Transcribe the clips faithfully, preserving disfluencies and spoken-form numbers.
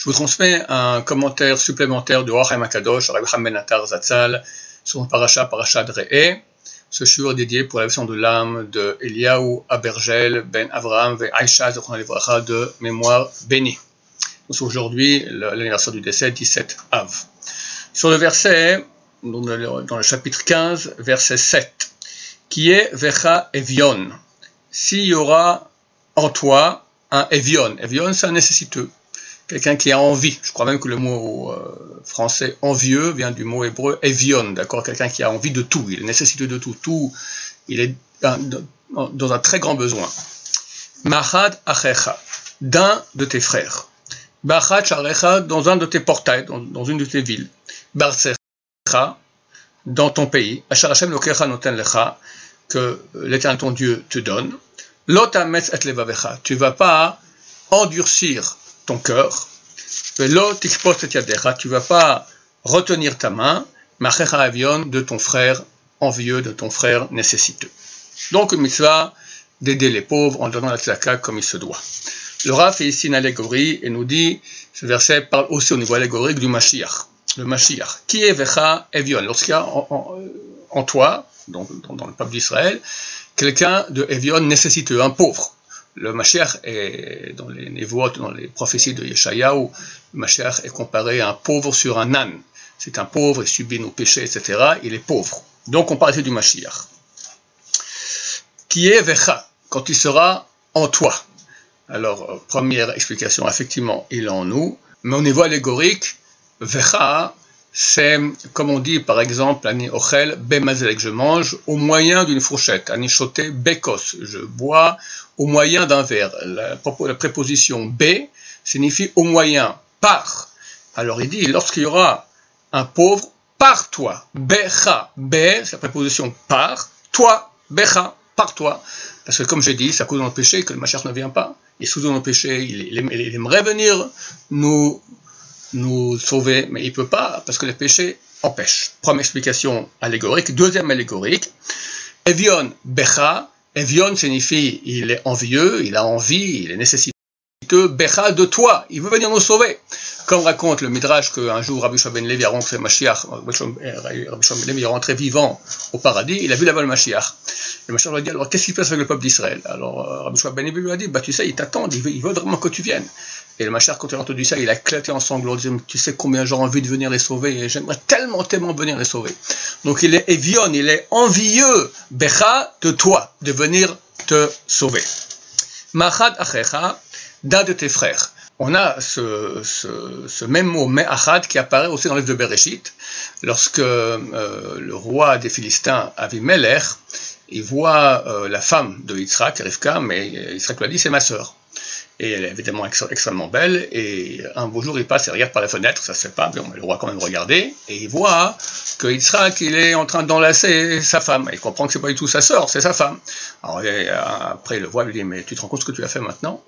Je vous transmets un commentaire supplémentaire du Or Haim HaKadosh, Rabbi Chaim Ben Attar Zatzal, sur Parasha, Parasha de Re'eh. Ce shiur est dédié pour la leçon de l'âme de Eliyahu Abergel Ben Avraham ve Aïcha de mémoire bénie. C'est aujourd'hui l'anniversaire du décès, dix-sept Av. Sur le verset, dans le chapitre quinze, verset sept, qui est Vecha Evion. S'il y aura en toi un Evion, Evion c'est un nécessiteux, quelqu'un qui a envie. Je crois même que le mot euh, français envieux vient du mot hébreu Evion, d'accord, quelqu'un qui a envie de tout, il est nécessiteux de tout, tout, il est dans, dans un très grand besoin. Mahad Achecha, d'un de tes frères. Bachat Sharecha, dans un de tes portails, dans, dans une de tes villes. Barsecha, dans ton pays. Achar Hashem Lokecha Noten Lecha, que l'Éternel ton Dieu te donne. Lotametz et levavecha, tu ne vas pas endurcir ton cœur. Velo tikpot et yadecha, tu ne vas pas retenir ta main. Machecha avion, de ton frère envieux, de ton frère nécessiteux. Donc une mitzvah d'aider les pauvres en donnant la tzedaka comme il se doit. Le Rav fait ici une allégorie et nous dit, ce verset parle aussi au niveau allégorique du Mashiach. Le Mashiach, qui est Vecha Evion, lorsqu'il y a en, en, en toi, dans, dans, dans le peuple d'Israël, quelqu'un de Evion nécessiteux, un pauvre. Le Mashiach est, dans les névoot, dans les prophéties de Yeshayahu, le Mashiach est comparé à un pauvre sur un âne. C'est un pauvre, il subit nos péchés, et cetera. Il est pauvre. Donc on parle ici du Mashiach. Qui est Vecha, quand il sera en toi. Alors, première explication, effectivement, il est en nous, mais au niveau allégorique, Vecha, c'est, comme on dit, par exemple, Ani Ochel, Bemazelek, je mange au moyen d'une fourchette, Ani Shote, Bekos, je bois au moyen d'un verre. La, la préposition B signifie au moyen, par. Alors il dit, lorsqu'il y aura un pauvre, par toi, Becha, B, c'est la préposition par, toi, Becha, par toi. Parce que comme j'ai dit, c'est à cause de notre péché que le Mashiach ne vient pas. Il est sous nos péchés, il, il, il aimerait venir nous, nous sauver, mais il ne peut pas parce que les péchés empêchent. Première explication allégorique. Deuxième allégorique, Evion Becha. Evion signifie il est envieux, il a envie, il est nécessiteux. Becha de toi, il veut venir nous sauver. Comme raconte le Midrash qu'un jour Rabbi Shua ben Levi a rentré Mashiach, Rabbi Shua ben Levi est rentré vivant au paradis, il a vu là-bas le Mashiach. Le Mashiach lui a dit, alors qu'est-ce qu'il passe avec le peuple d'Israël? Alors Rabbi Shua ben Levi lui a dit, bah tu sais, il t'attend, il veut, il veut vraiment que tu viennes. Et le Mashiach, quand il a entendu ça, il a éclaté en sanglots, il dit, tu sais combien j'ai envie de venir les sauver, et j'aimerais tellement, tellement venir les sauver. Donc il est Evion, il est envieux, Becha, de toi, de venir te sauver. Machad Achecha, d'un de tes frères. On a ce, ce, ce même mot Me'achad qui apparaît aussi dans le livre de Bereshit, lorsque euh, le roi des Philistins, Avimelech, il voit euh, la femme de Yitzhak, Rivka, mais Yitzhak lui a dit c'est ma sœur. Et elle est évidemment ex- extrêmement belle, et un beau jour il passe et regarde par la fenêtre, ça se fait pas, mais le roi quand même regarder, et il voit que Yitzhak il est en train d'enlacer sa femme, il comprend que c'est pas du tout sa sœur, c'est sa femme. Alors et, après il le voit, il lui dit mais tu te rends compte ce que tu as fait maintenant?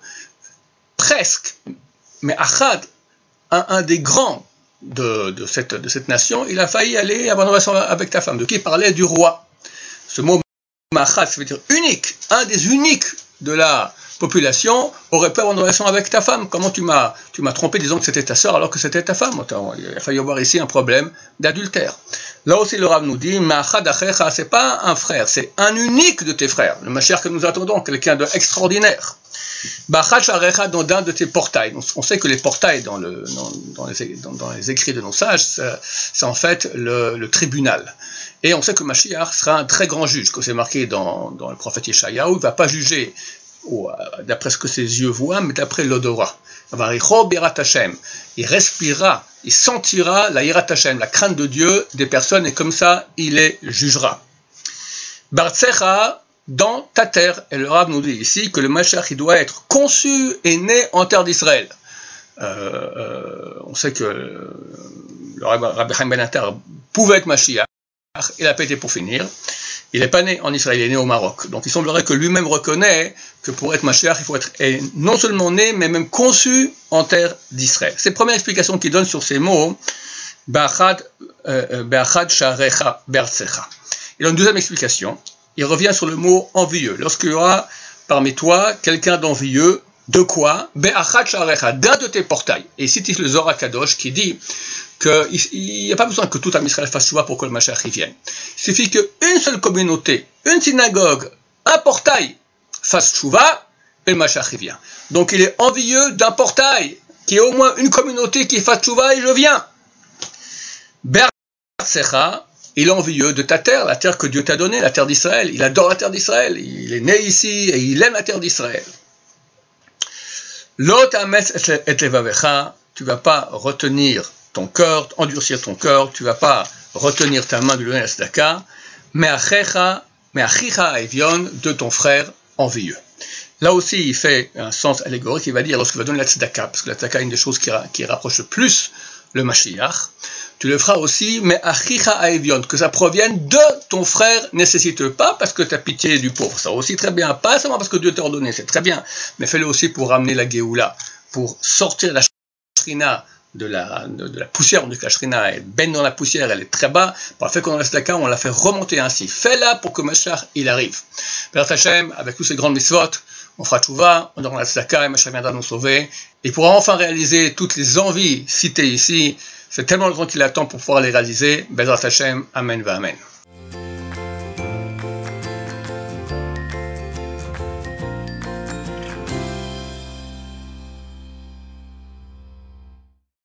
Presque, mais Achad, un, un des grands de, de, cette, de cette nation, il a failli aller avoir une relation avec ta femme, de qui il parlait du roi. Ce mot Achad, ça veut dire unique, un des uniques de la population aurait pu avoir une relation avec ta femme. Comment tu m'as, tu m'as trompé disant que c'était ta sœur alors que c'était ta femme? Il a failli y avoir ici un problème d'adultère. Là aussi le Rav nous dit, Ma'achad Achecha, c'est pas un frère, c'est un unique de tes frères. Le Mashiach que nous attendons, quelqu'un d'extraordinaire. Bachat Sharecha, dans un de tes portails. On sait que les portails dans, le, dans, dans, les, dans, dans les écrits de nos sages, c'est, c'est en fait le, le tribunal. Et on sait que Mashiach sera un très grand juge, comme c'est marqué dans, dans le prophète Yeshayahu, il ne va pas juger ou, d'après ce que ses yeux voient, mais d'après l'odorat. Il respirera, il sentira la Yirat Hashem, la crainte de Dieu des personnes, et comme ça, il les jugera. Bartsecha, dans ta terre, et le Rav nous dit ici que le Mashiach il doit être conçu et né en terre d'Israël. Euh, euh, on sait que le Rabbi Chaim Ben Attar pouvait être Mashiach, il a pété pour finir. Il n'est pas né en Israël, il est né au Maroc. Donc il semblerait que lui-même reconnaît que pour être Mashiach, il faut être non seulement né, mais même conçu en terre d'Israël. C'est la première explication qu'il donne sur ces mots, Be'achad Sharecha Be'artzecha. Il a une deuxième explication. Il revient sur le mot envieux. Lorsqu'il y aura parmi toi quelqu'un d'envieux, De quoi? Be'achat sha'arecha, d'un de tes portails. Et cite le Zohar Kadosh qui dit qu'il n'y a pas besoin que tout Am Israël fasse Teshuvah pour que le Mashiach y vienne. Il suffit qu'une seule communauté, une synagogue, un portail fasse Teshuvah et le Mashiach y vient. Donc il est envieux d'un portail, qui est au moins une communauté qui fasse Teshuvah et je viens. Be'artsecha, il est envieux de ta terre, la terre que Dieu t'a donnée, la terre d'Israël. Il adore la terre d'Israël, il est né ici et il aime la terre d'Israël. Lo ta'ametz et levavecha, tu ne vas pas retenir ton cœur, endurcir ton cœur, tu ne vas pas retenir ta main de lui donner la tzedaka, mais achecha, mais achicha evion, de ton frère envieux. Là aussi, il fait un sens allégorique, il va dire, lorsqu'il va donner la tzedaka, parce que la tzedaka est une des choses qui, qui rapproche le plus le Mashiach, tu le feras aussi, mais achicha evion, que ça provienne de ton frère, nécessite pas parce que tu as pitié du pauvre, ça aussi très bien, pas seulement parce que Dieu t'a ordonné, c'est très bien, mais fais-le aussi pour ramener la Géoula, pour sortir la shrina de la, de, de la poussière, de la shrina, elle baigne dans la poussière, elle est très bas, par le fait qu'on a la tzedaka, on la fait remonter ainsi, fais-la pour que Mashiach, il arrive. Père Hachem, avec tous ces grandes mitzvot, on fera teshuvah, on aura la tzedaka, et Mashiach viendra nous sauver, et pourra enfin réaliser toutes les envies citées ici. C'est tellement le temps qu'il attend pour pouvoir les réaliser. Bezrat Hashem, Amen va Amen.